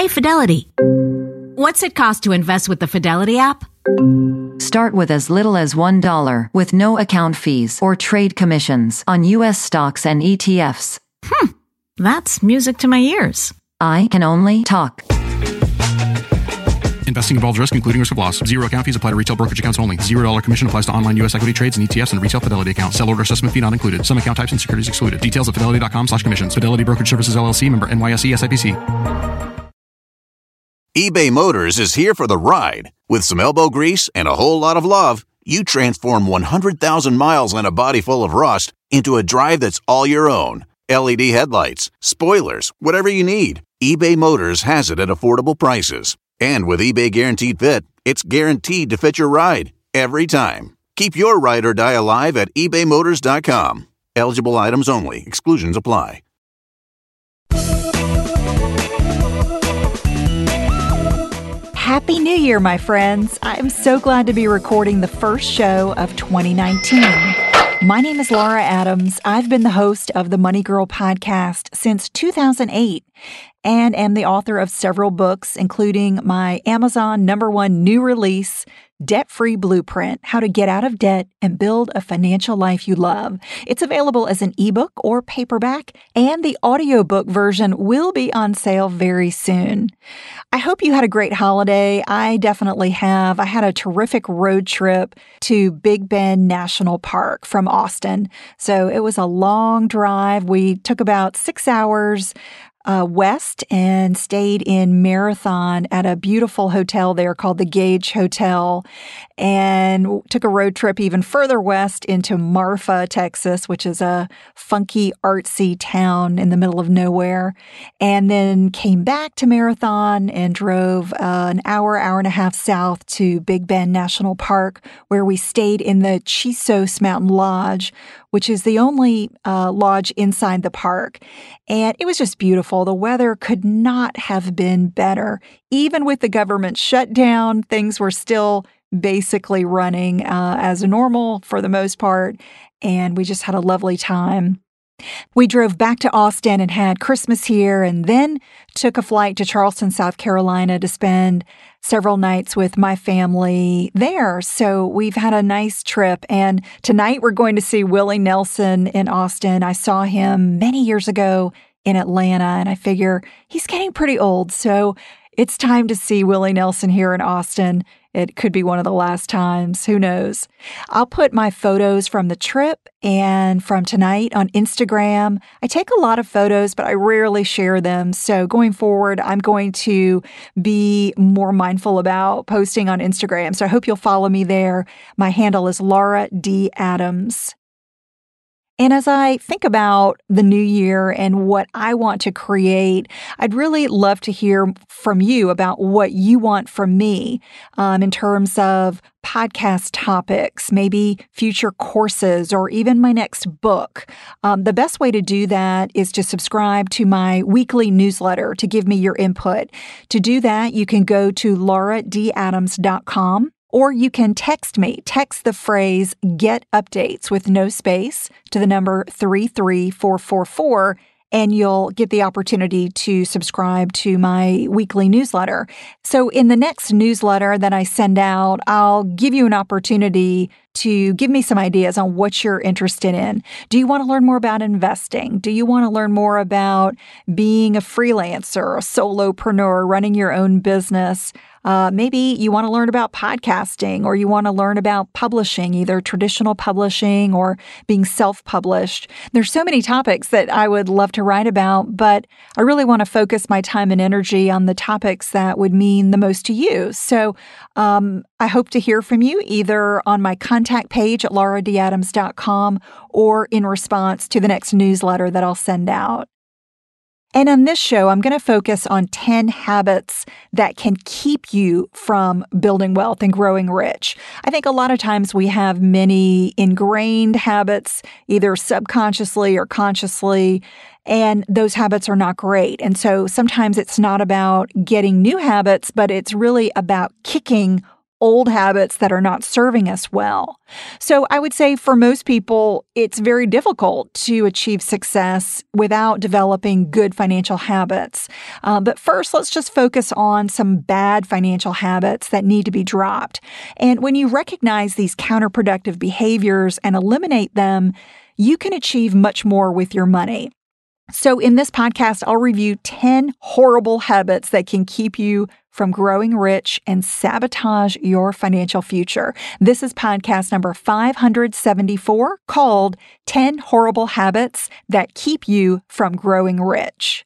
Hey, Fidelity. What's it cost to invest with the Fidelity app? Start with as little as $1 with no account fees or trade commissions on U.S. stocks and ETFs. That's music to my ears. I can only talk. Investing involves risk, including risk of loss. Zero account fees apply to retail brokerage accounts only. $0 commission applies to online U.S. equity trades and ETFs and retail Fidelity accounts. Sell order assessment fee not included. Some account types and securities excluded. Details at fidelity.com/commissions. Fidelity Brokerage Services, LLC, member NYSE SIPC. eBay Motors is here for the ride. With some elbow grease and a whole lot of love, you transform 100,000 miles and a body full of rust into a drive that's all your own. LED headlights, spoilers, whatever you need, eBay Motors has it at affordable prices. And with eBay Guaranteed Fit, it's guaranteed to fit your ride every time. Keep your ride or die alive at ebaymotors.com. Eligible items only. Exclusions apply. Happy New Year, my friends. I'm so glad to be recording the first show of 2019. My name is Laura Adams. I've been the host of the Money Girl podcast since 2008 and am the author of several books, including my Amazon #1 new release, Debt-Free Blueprint: How to Get Out of Debt and Build a Financial Life You Love. It's available as an ebook or paperback, and the audiobook version will be on sale very soon. I hope you had a great holiday. I definitely have. I had a terrific road trip to Big Bend National Park from Austin. So it was a long drive. We took about 6 hours west and stayed in Marathon at a beautiful hotel there called the Gage Hotel, and took a road trip even further west into Marfa, Texas, which is a funky, artsy town in the middle of nowhere, and then came back to Marathon and drove an hour and a half south to Big Bend National Park, where we stayed in the Chisos Mountain Lodge, which is the only lodge inside the park. And it was just beautiful. The weather could not have been better. Even with the government shutdown, things were still basically running as normal for the most part. And we just had a lovely time. We drove back to Austin and had Christmas here, and then took a flight to Charleston, South Carolina to spend several nights with my family there. So we've had a nice trip. And tonight we're going to see Willie Nelson in Austin. I saw him many years ago in Atlanta, and I figure he's getting pretty old. So it's time to see Willie Nelson here in Austin. It could be one of the last times. Who knows? I'll put my photos from the trip and from tonight on Instagram. I take a lot of photos, but I rarely share them. So going forward, I'm going to be more mindful about posting on Instagram. So I hope you'll follow me there. My handle is Laura D. Adams. And as I think about the new year and what I want to create, I'd really love to hear from you about what you want from me in terms of podcast topics, maybe future courses, or even my next book. The best way to do that is to subscribe to my weekly newsletter to give me your input. To do that, you can go to lauradadams.com. Or you can text me. Text the phrase "get updates" with no space to the number 33444, and you'll get the opportunity to subscribe to my weekly newsletter. So in the next newsletter that I send out, I'll give you an opportunity to give me some ideas on what you're interested in. Do you want to learn more about investing? Do you want to learn more about being a freelancer, a solopreneur, running your own business? Maybe you want to learn about podcasting, or you want to learn about publishing, either traditional publishing or being self-published. There's so many topics that I would love to write about, but I really want to focus my time and energy on the topics that would mean the most to you. So I hope to hear from you either on my contact page at lauradadams.com or in response to the next newsletter that I'll send out. And on this show, I'm going to focus on 10 habits that can keep you from building wealth and growing rich. I think a lot of times we have many ingrained habits, either subconsciously or consciously, and those habits are not great. And so sometimes it's not about getting new habits, but it's really about kicking old habits that are not serving us well. So I would say for most people, it's very difficult to achieve success without developing good financial habits. But first, let's just focus on some bad financial habits that need to be dropped. And when you recognize these counterproductive behaviors and eliminate them, you can achieve much more with your money. So in this podcast, I'll review 10 horrible habits that can keep you from growing rich and sabotage your financial future. This is podcast number 574, called 10 Horrible Habits That Keep You from Growing Rich.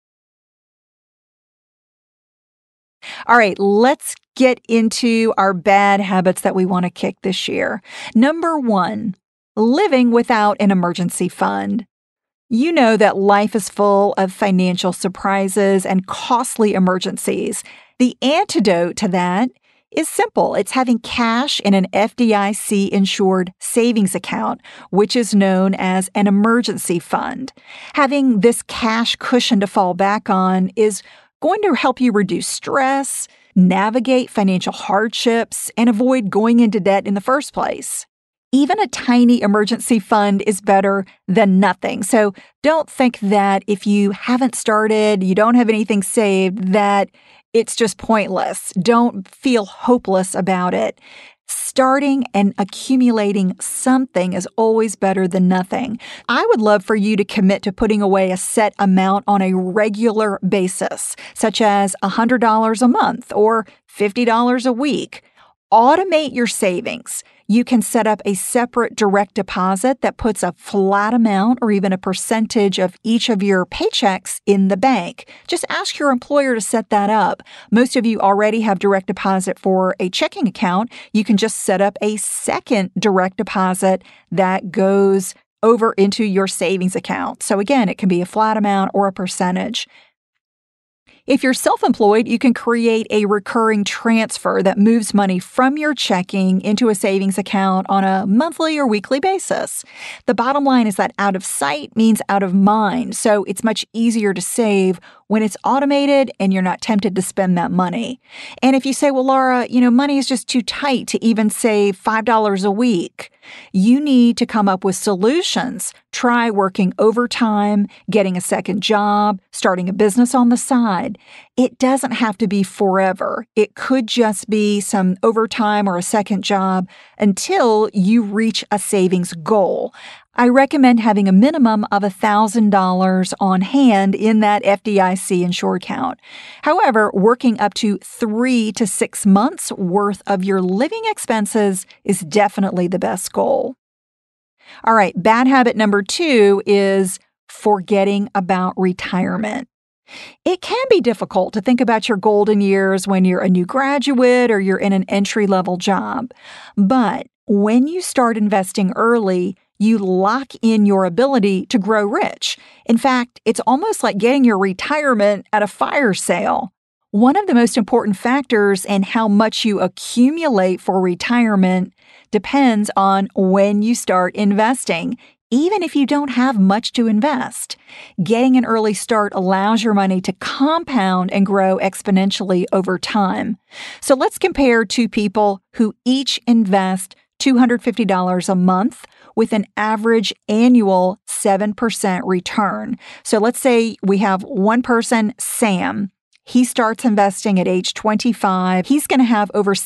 All right, let's get into our bad habits that we want to kick this year. Number 1, living without an emergency fund. You know that life is full of financial surprises and costly emergencies. The antidote to that is simple. It's having cash in an FDIC-insured savings account, which is known as an emergency fund. Having this cash cushion to fall back on is going to help you reduce stress, navigate financial hardships, and avoid going into debt in the first place. Even a tiny emergency fund is better than nothing. So don't think that if you haven't started, you don't have anything saved, that it's just pointless. Don't feel hopeless about it. Starting and accumulating something is always better than nothing. I would love for you to commit to putting away a set amount on a regular basis, such as $100 a month or $50 a week. Automate your savings. You can set up a separate direct deposit that puts a flat amount or even a percentage of each of your paychecks in the bank. Just ask your employer to set that up. Most of you already have direct deposit for a checking account. You can just set up a second direct deposit that goes over into your savings account. So again, it can be a flat amount or a percentage. If you're self-employed, you can create a recurring transfer that moves money from your checking into a savings account on a monthly or weekly basis. The bottom line is that out of sight means out of mind, so it's much easier to save when it's automated and you're not tempted to spend that money. And if you say, well, Laura, money is just too tight to even save $5 a week, you need to come up with solutions. Try working overtime, getting a second job, starting a business on the side. It doesn't have to be forever. It could just be some overtime or a second job until you reach a savings goal. I recommend having a minimum of $1,000 on hand in that FDIC insured account. However, working up to 3 to 6 months worth of your living expenses is definitely the best goal. All right, bad habit number 2 is forgetting about retirement. It can be difficult to think about your golden years when you're a new graduate or you're in an entry-level job. But when you start investing early, you lock in your ability to grow rich. In fact, it's almost like getting your retirement at a fire sale. One of the most important factors in how much you accumulate for retirement depends on when you start investing, even if you don't have much to invest. Getting an early start allows your money to compound and grow exponentially over time. So let's compare two people who each invest $250 a month with an average annual 7% return. So let's say we have one person, Sam. He starts investing at age 25. He's going to have over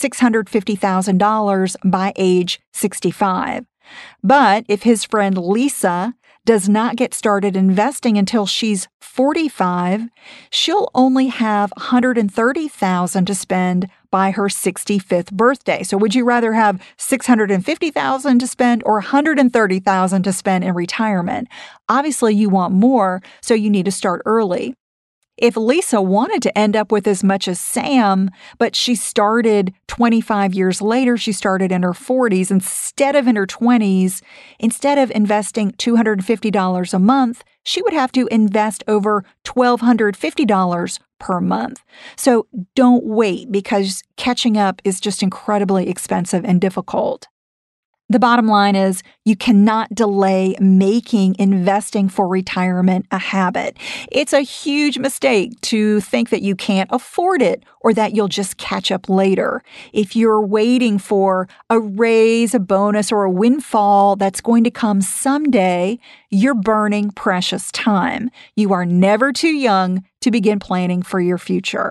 $650,000 by age 65. But if his friend Lisa does not get started investing until she's 45, she'll only have $130,000 to spend by her 65th birthday. So would you rather have $650,000 to spend or $130,000 to spend in retirement? Obviously, you want more, so you need to start early. If Lisa wanted to end up with as much as Sam, but she started 25 years later, she started in her 40s instead of in her 20s, instead of investing $250 a month, she would have to invest over $1,250 per month. So don't wait, because catching up is just incredibly expensive and difficult. The bottom line is you cannot delay making investing for retirement a habit. It's a huge mistake to think that you can't afford it or that you'll just catch up later. If you're waiting for a raise, a bonus, or a windfall that's going to come someday, you're burning precious time. You are never too young to begin planning for your future.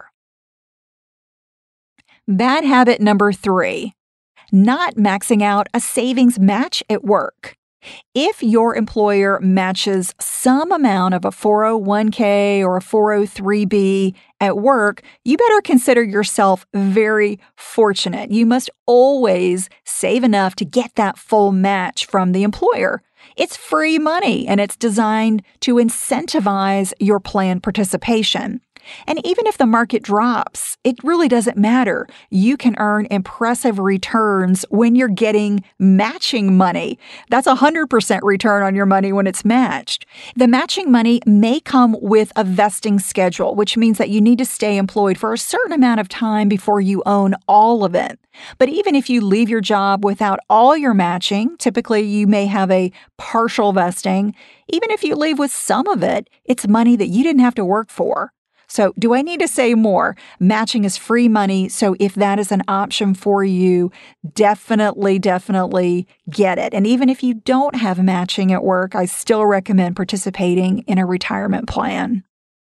Bad habit number 3. Not maxing out a savings match at work. If your employer matches some amount of a 401k or a 403b at work, you better consider yourself very fortunate. You must always save enough to get that full match from the employer. It's free money, and it's designed to incentivize your plan participation. And even if the market drops, it really doesn't matter. You can earn impressive returns when you're getting matching money. That's 100% return on your money when it's matched. The matching money may come with a vesting schedule, which means that you need to stay employed for a certain amount of time before you own all of it. But even if you leave your job without all your matching, typically you may have a partial vesting. Even if you leave with some of it, it's money that you didn't have to work for. So do I need to say more? Matching is free money, so if that is an option for you, definitely get it. And even if you don't have matching at work, I still recommend participating in a retirement plan.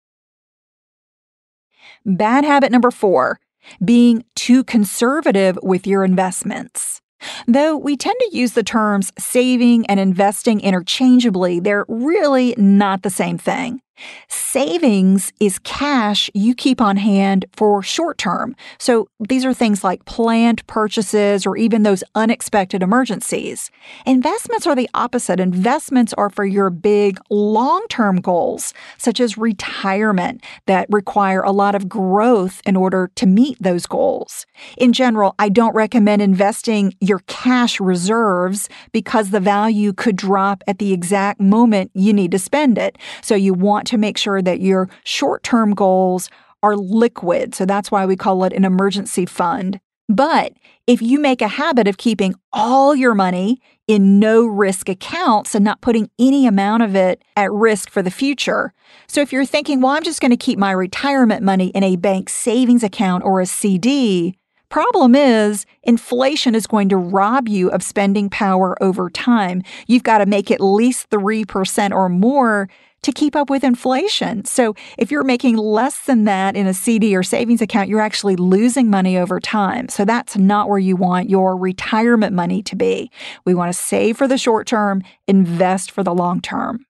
Bad habit number 4, being too conservative with your investments. Though we tend to use the terms saving and investing interchangeably, they're really not the same thing. Savings is cash you keep on hand for short term. So these are things like planned purchases or even those unexpected emergencies. Investments are the opposite. Investments are for your big long-term goals, such as retirement, that require a lot of growth in order to meet those goals. In general, I don't recommend investing your cash reserves because the value could drop at the exact moment you need to spend it. So you want to make sure that your short-term goals are liquid. So that's why we call it an emergency fund. But if you make a habit of keeping all your money in no-risk accounts and not putting any amount of it at risk for the future, so if you're thinking, well, I'm just going to keep my retirement money in a bank savings account or a CD, problem is, inflation is going to rob you of spending power over time. You've got to make at least 3% or more to keep up with inflation. So if you're making less than that in a CD or savings account, you're actually losing money over time. So that's not where you want your retirement money to be. We want to save for the short term, invest for the long term.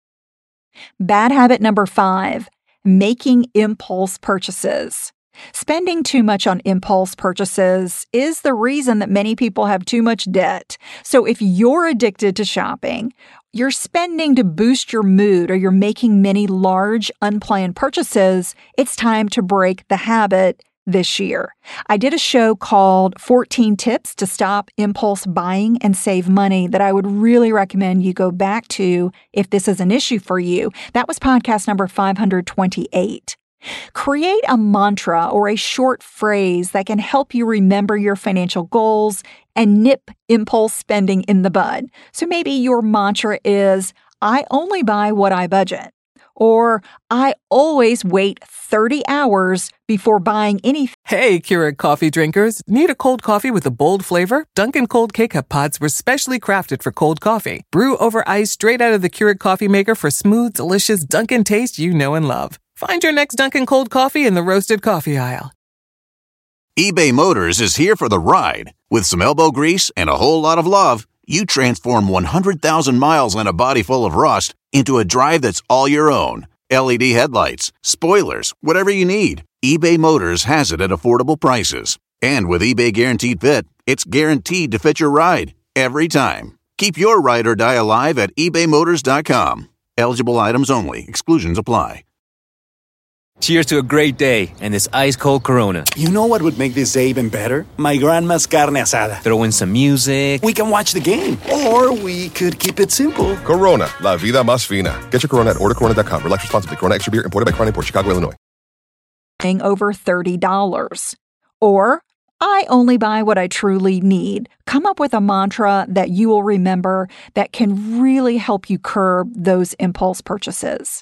Bad habit number 5, making impulse purchases. Spending too much on impulse purchases is the reason that many people have too much debt. So if you're addicted to shopping, you're spending to boost your mood, or you're making many large unplanned purchases, it's time to break the habit this year. I did a show called 14 Tips to Stop Impulse Buying and Save Money that I would really recommend you go back to if this is an issue for you. That was podcast number 528. Create a mantra or a short phrase that can help you remember your financial goals and nip impulse spending in the bud. So maybe your mantra is, I only buy what I budget, or I always wait 30 hours before buying anything. Hey, Keurig coffee drinkers. Need a cold coffee with a bold flavor? Dunkin' Cold K-Cup pods were specially crafted for cold coffee. Brew over ice straight out of the Keurig coffee maker for smooth, delicious Dunkin' taste you know and love. Find your next Dunkin' Cold coffee in the roasted coffee aisle. eBay Motors is here for the ride. With some elbow grease and a whole lot of love, you transform 100,000 miles and a body full of rust into a drive that's all your own. LED headlights, spoilers, whatever you need, eBay Motors has it at affordable prices. And with eBay Guaranteed Fit, it's guaranteed to fit your ride every time. Keep your ride or die alive at ebaymotors.com. Eligible items only. Exclusions apply. Cheers to a great day and this ice-cold Corona. You know what would make this day even better? My grandma's carne asada. Throw in some music. We can watch the game. Or we could keep it simple. Corona, la vida más fina. Get your Corona at ordercorona.com. Relax responsibly. Corona Extra Beer, imported by Crown Imports, Chicago, Illinois. Over $30. Or I only buy what I truly need. Come up with a mantra that you will remember that can really help you curb those impulse purchases.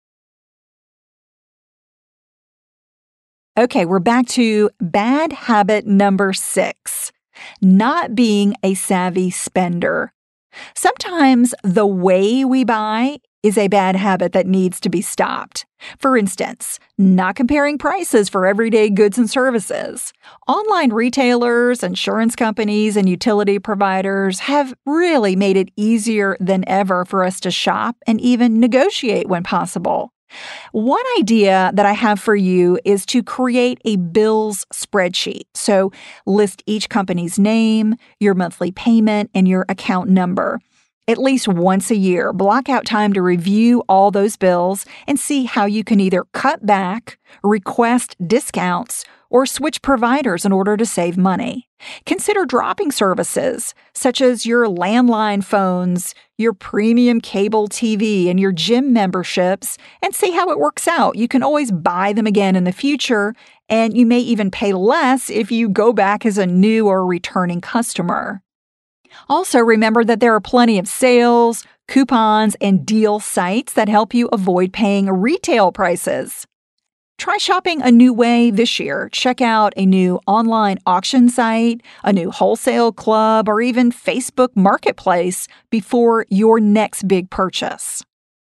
Okay, we're back to bad habit number 6, not being a savvy spender. Sometimes the way we buy is a bad habit that needs to be stopped. For instance, not comparing prices for everyday goods and services. Online retailers, insurance companies, and utility providers have really made it easier than ever for us to shop and even negotiate when possible. One idea that I have for you is to create a bills spreadsheet. So list each company's name, your monthly payment, and your account number. At least once a year, block out time to review all those bills and see how you can either cut back, request discounts, or switch providers in order to save money. Consider dropping services such as your landline phones, your premium cable TV, and your gym memberships, and see how it works out. You can always buy them again in the future, and you may even pay less if you go back as a new or returning customer. Also, remember that there are plenty of sales, coupons, and deal sites that help you avoid paying retail prices. Try shopping a new way this year. Check out a new online auction site, a new wholesale club, or even Facebook Marketplace before your next big purchase.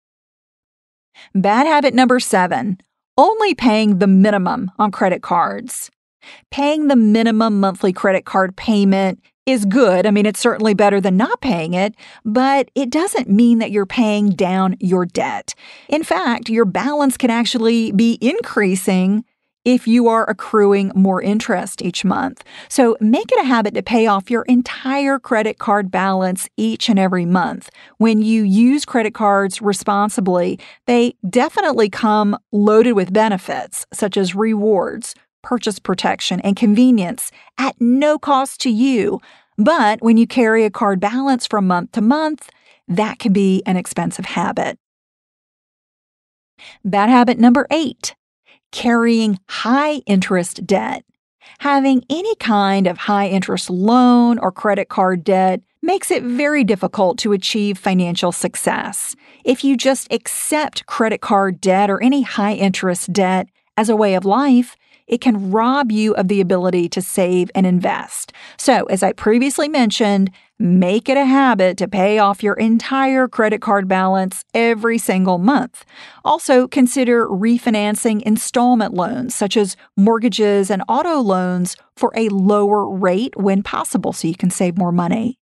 Bad habit number 7, only paying the minimum on credit cards. Paying the minimum monthly credit card payment is good. I mean, it's certainly better than not paying it, but it doesn't mean that you're paying down your debt. In fact, your balance can actually be increasing if you are accruing more interest each month. So make it a habit to pay off your entire credit card balance each and every month. When you use credit cards responsibly, they definitely come loaded with benefits such as rewards, purchase protection, and convenience at no cost to you. But when you carry a card balance from month to month, that can be an expensive habit. Bad habit number 8, carrying high interest debt. Having any kind of high interest loan or credit card debt makes it very difficult to achieve financial success. If you just accept credit card debt or any high interest debt as a way of life, it can rob you of the ability to save and invest. So, as I previously mentioned, make it a habit to pay off your entire credit card balance every single month. Also, consider refinancing installment loans, such as mortgages and auto loans, for a lower rate when possible so you can save more money.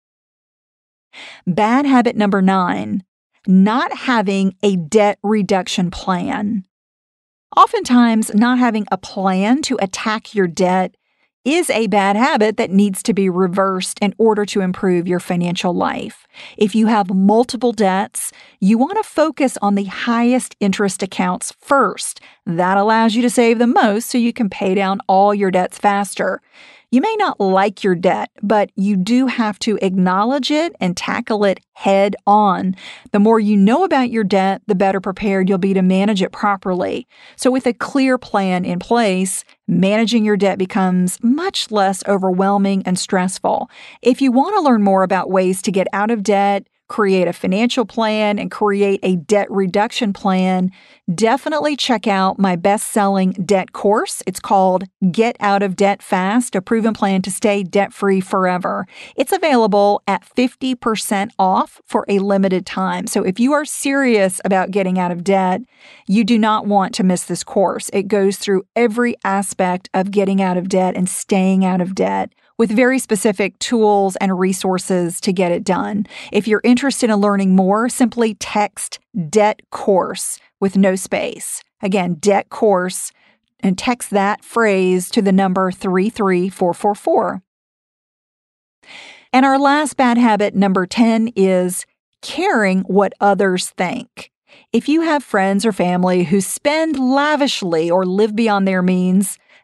Bad habit number 9, not having a debt reduction plan. Oftentimes, not having a plan to attack your debt is a bad habit that needs to be reversed in order to improve your financial life. If you have multiple debts, you want to focus on the highest interest accounts first. That allows you to save the most so you can pay down all your debts faster. You may not like your debt, but you do have to acknowledge it and tackle it head on. The more you know about your debt, the better prepared you'll be to manage it properly. So with a clear plan in place, managing your debt becomes much less overwhelming and stressful. If you want to learn more about ways to get out of debt, create a financial plan, and create a debt reduction plan, definitely check out my best-selling debt course. It's called Get Out of Debt Fast, a proven plan to stay debt-free forever. It's available at 50% off for a limited time. So if you are serious about getting out of debt, you do not want to miss this course. It goes through every aspect of getting out of debt and staying out of debt, with very specific tools and resources to get it done. If you're interested in learning more, simply text debt course with no space. Again, debt course, and text that phrase to the number 33444. And our last bad habit, number 10, is caring what others think. If you have friends or family who spend lavishly or live beyond their means,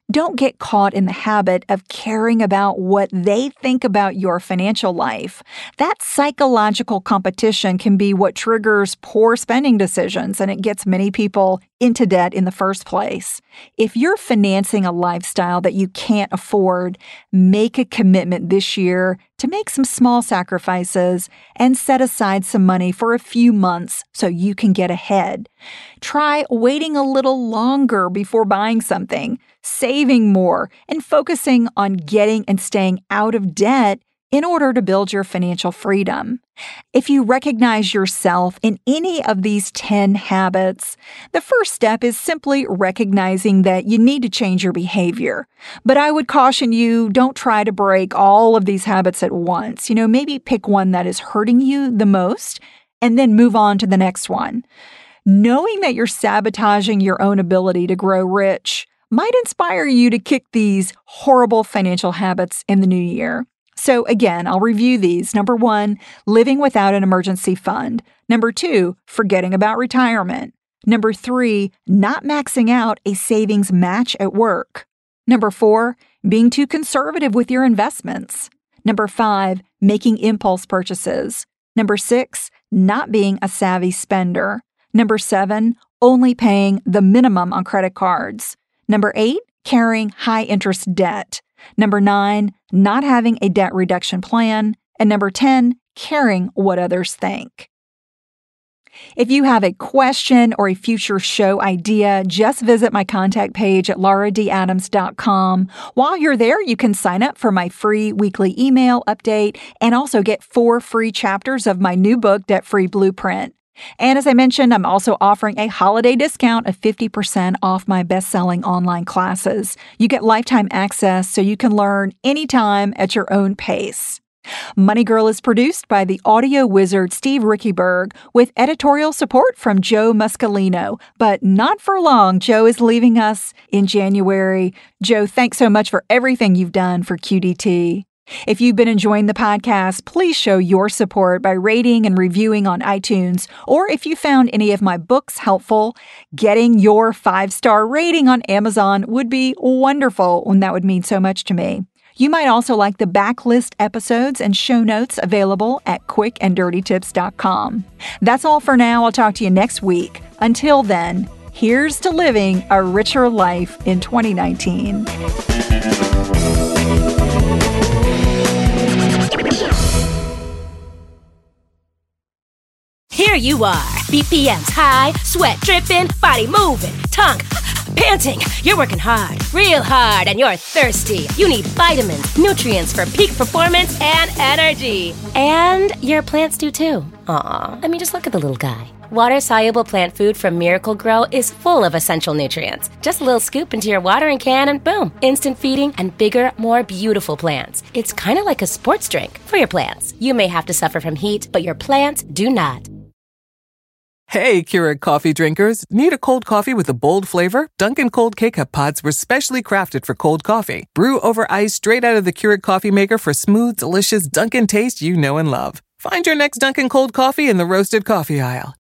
Don't get caught in the habit of caring about what they think about your financial life. That psychological competition can be what triggers poor spending decisions, and it gets many people into debt in the first place. If you're financing a lifestyle that you can't afford, make a commitment this year to make some small sacrifices and set aside some money for a few months so you can get ahead. Try waiting a little longer before buying something, saving more, and focusing on getting and staying out of debt in order to build your financial freedom. If you recognize yourself in any of these 10 habits, the first step is simply recognizing that you need to change your behavior. But I would caution you, don't try to break all of these habits at once. Maybe pick one that is hurting you the most and then move on to the next one. Knowing that you're sabotaging your own ability to grow rich might inspire you to kick these horrible financial habits in the new year. So again, I'll review these. Number 1, living without an emergency fund. Number 2, forgetting about retirement. Number 3, not maxing out a savings match at work. Number 4, being too conservative with your investments. Number 5, making impulse purchases. Number 6, not being a savvy spender. Number 7, only paying the minimum on credit cards. Number 8, carrying high-interest debt. Number 9, not having a debt reduction plan. And number 10, caring what others think. If you have a question or a future show idea, just visit my contact page at lauradadams.com. While you're there, you can sign up for my free weekly email update and also get 4 free chapters of my new book, Debt Free Blueprint. And as I mentioned, I'm also offering a holiday discount of 50% off my best-selling online classes. You get lifetime access so you can learn anytime at your own pace. Money Girl is produced by the audio wizard Steve Rickyberg with editorial support from Joe Muscolino. But not for long. Joe is leaving us in January. Joe, thanks so much for everything you've done for QDT. If you've been enjoying the podcast, please show your support by rating and reviewing on iTunes, or if you found any of my books helpful, getting your 5-star rating on Amazon would be wonderful, and that would mean so much to me. You might also like the backlist episodes and show notes available at quickanddirtytips.com. That's all for now. I'll talk to you next week. Until then, here's to living a richer life in 2019. Here you are, BPMs high, sweat dripping, body moving, tongue panting. You're working hard, real hard, and you're thirsty. You need vitamins, nutrients for peak performance and energy. And your plants do too. Aw, I mean, just look at the little guy. Water-soluble plant food from Miracle-Gro is full of essential nutrients. Just a little scoop into your watering can and boom, instant feeding and bigger, more beautiful plants. It's kind of like a sports drink for your plants. You may have to suffer from heat, but your plants do not. Hey, Keurig coffee drinkers. Need a cold coffee with a bold flavor? Dunkin' Cold K-Cup pods were specially crafted for cold coffee. Brew over ice straight out of the Keurig coffee maker for smooth, delicious Dunkin' taste you know and love. Find your next Dunkin' Cold coffee in the roasted coffee aisle.